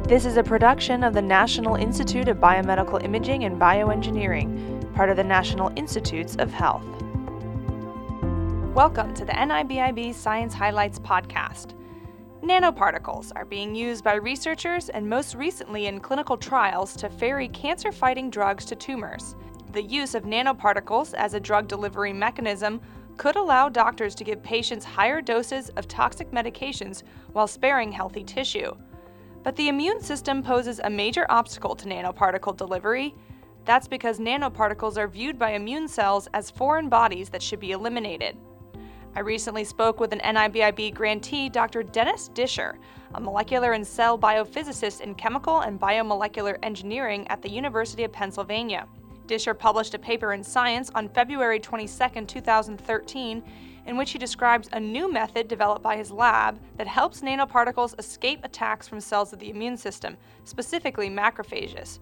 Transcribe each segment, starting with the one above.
This is a production of the National Institute of Biomedical Imaging and Bioengineering, part of the National Institutes of Health. Welcome to the NIBIB Science Highlights podcast. Nanoparticles are being used by researchers and most recently in clinical trials to ferry cancer-fighting drugs to tumors. The use of nanoparticles as a drug delivery mechanism could allow doctors to give patients higher doses of toxic medications while sparing healthy tissue. But the immune system poses a major obstacle to nanoparticle delivery. That's because nanoparticles are viewed by immune cells as foreign bodies that should be eliminated. I recently spoke with an NIBIB grantee, Dr. Dennis Disher, a molecular and cell biophysicist in chemical and biomolecular engineering at the University of Pennsylvania. Disher published a paper in Science on February 22, 2013, in which he describes a new method developed by his lab that helps nanoparticles escape attacks from cells of the immune system, specifically macrophages.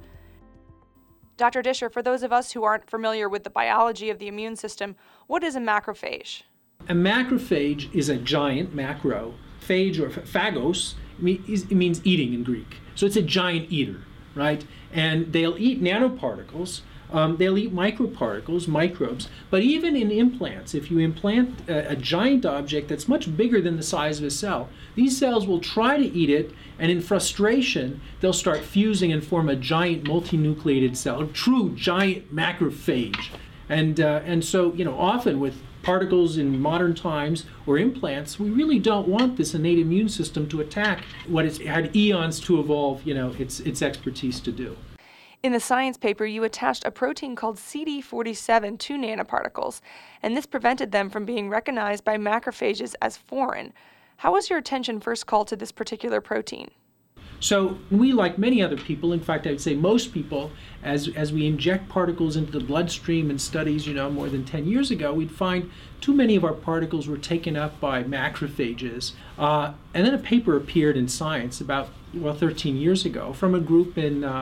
Dr. Disher, for those of us who aren't familiar with the biology of the immune system, what is a macrophage? A macrophage is a giant macro. Phage or phagos, it means eating in Greek. So it's a giant eater, right? And they'll eat nanoparticles. They'll eat microparticles, microbes, but even in implants, if you implant a giant object that's much bigger than the size of a cell, these cells will try to eat it, and in frustration, they'll start fusing and form a giant multinucleated cell, a true giant macrophage. And so, often with particles in modern times or implants, we really don't want this innate immune system to attack what it's had eons to evolve, its expertise to do. In the Science paper, you attached a protein called CD47 to nanoparticles, and this prevented them from being recognized by macrophages as foreign. How was your attention first called to this particular protein? So we, like many other people, in fact, I'd say most people, as we inject particles into the bloodstream in studies, more than 10 years ago, we'd find too many of our particles were taken up by macrophages. And then a paper appeared in Science about 13 years ago from a group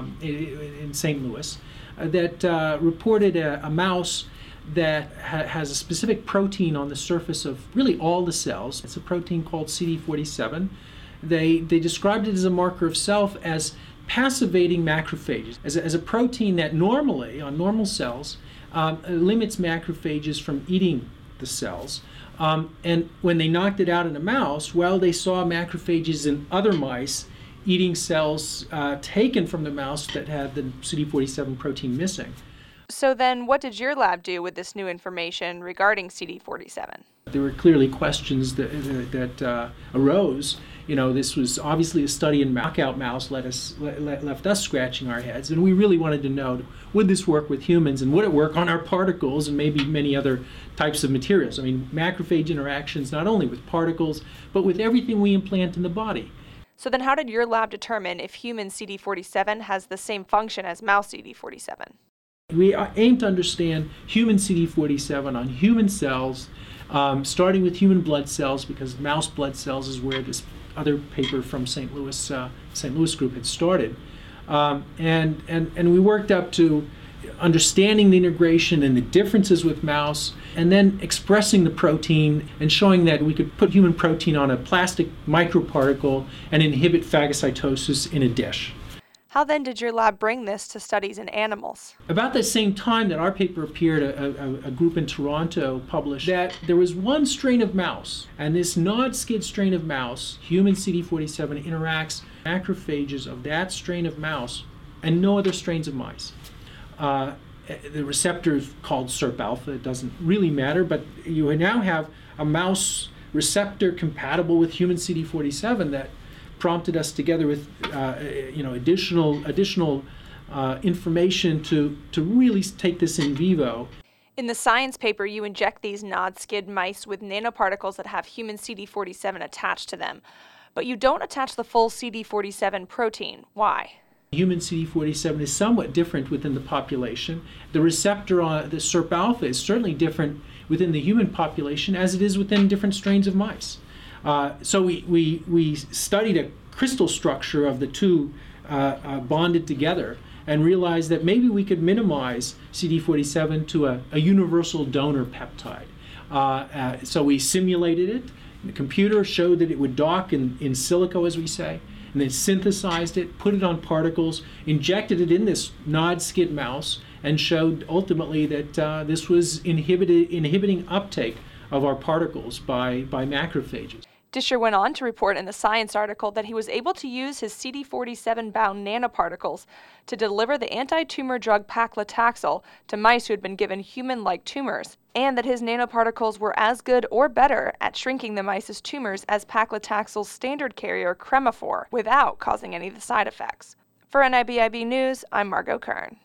in St. Louis that reported a mouse that has a specific protein on the surface of really all the cells. It's a protein called CD47. They described it as a marker of self as passivating macrophages, as a protein that normally, on normal cells, limits macrophages from eating the cells. And when they knocked it out in a mouse, they saw macrophages in other mice eating cells taken from the mouse that had the CD47 protein missing. So then what did your lab do with this new information regarding CD47? There were clearly questions that arose. This was obviously a study in knockout mouse left us scratching our heads, and we really wanted to know, would this work with humans, and would it work on our particles and maybe many other types of materials? I mean, macrophage interactions not only with particles, but with everything we implant in the body. So then how did your lab determine if human CD47 has the same function as mouse CD47? We aim to understand human CD47 on human cells, starting with human blood cells, because mouse blood cells is where this other paper from St. Louis group had started. And we worked up to understanding the integration and the differences with mouse, and then expressing the protein and showing that we could put human protein on a plastic microparticle and inhibit phagocytosis in a dish. How then did your lab bring this to studies in animals? About the same time that our paper appeared, a group in Toronto published that there was one strain of mouse, and this NOD-SCID strain of mouse, human CD47, interacts with macrophages of that strain of mouse and no other strains of mice. The receptor is called SIRP-alpha. It doesn't really matter, but you now have a mouse receptor compatible with human CD47 that prompted us together with additional information to really take this in vivo. In the Science paper, you inject these NOD-SCID mice with nanoparticles that have human CD47 attached to them, but you don't attach the full CD47 protein. Why? Human CD47 is somewhat different within the population. The receptor on the SIRP-alpha is certainly different within the human population as it is within different strains of mice. So we studied a crystal structure of the two bonded together and realized that maybe we could minimize CD47 to a universal donor peptide. So we simulated it. The computer showed that it would dock in silico, as we say, and then synthesized it, put it on particles, injected it in this NOD-SCID mouse, and showed ultimately that this was inhibiting uptake of our particles by macrophages. Disher went on to report in the Science article that he was able to use his CD47-bound nanoparticles to deliver the anti-tumor drug paclitaxel to mice who had been given human-like tumors, and that his nanoparticles were as good or better at shrinking the mice's tumors as paclitaxel's standard carrier Cremophor without causing any of the side effects. For NIBIB News, I'm Margot Kern.